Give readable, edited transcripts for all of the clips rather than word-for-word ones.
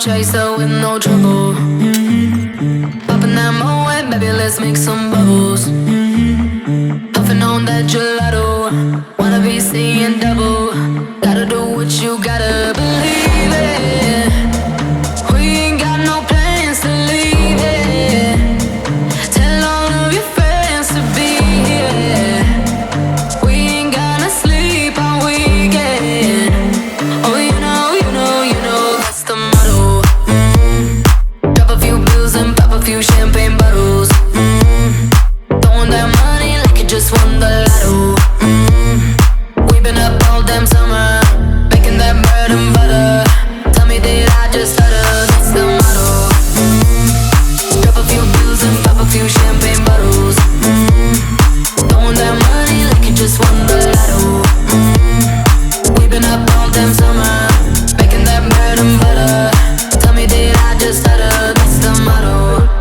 chaser with no trouble. Popping that Moet, baby, let's make some bubbles. Puffing on that gelato, wanna be seeing double. Gotta do what you gotta believe it. We ain't got no plans to leave it. Tell all of your friends to be here. We ain't gonna sleep all weekend. Oh, you know, that's the motto. Drop a few bills and pop a few champagne bottles. Throwing that money like you just won the lotto. We've been up all damn summer, baking that bread and butter. Tell me, did I just stutter? That's the motto. Drop a few bills and pop a few champagne bottles. Throwing that money like you just won the lotto. We've been up all damn summer, baking that bread and butter. Tell me, did I just stutter? That's the motto.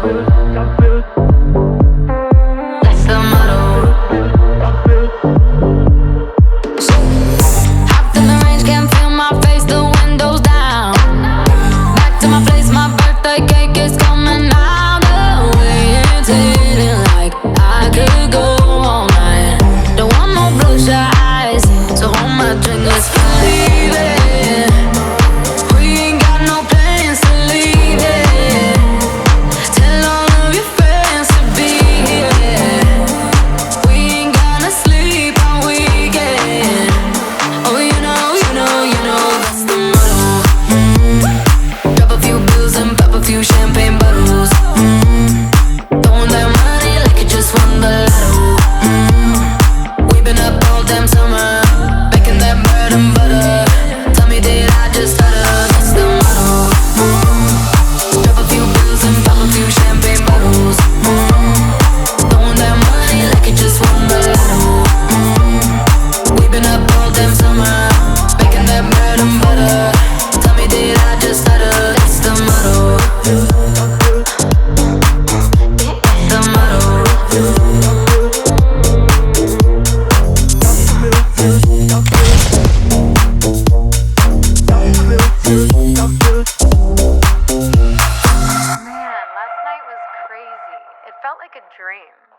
That's the motto. Hopped in the range, can't feel my face, the windows down. Back to my place, my birthday cake is coming out. The way it's hitting, like I could go all night. Don't want no bloodshot eyes, so hold my drink, let's believe it. We ain't got no plans to leave it. Tell all of your friends to be here. We ain't gonna sleep all weekend. Oh, you know, that's the motto. Drop a few bills and pop a few champagne bottles. Throwing that money like you just won the lotto. We've been up all damn summer, baking that bread and butter. Tell me, did I just stutter? That's the motto. Drop a few bills and pop a few champagne bottles. Throwing that money like you just won the lotto. We've been up all damn summer, baking that bread and butter. Tell me, did I just stutter? That's the motto. That's the motto. Man, last night was crazy. It felt like a dream.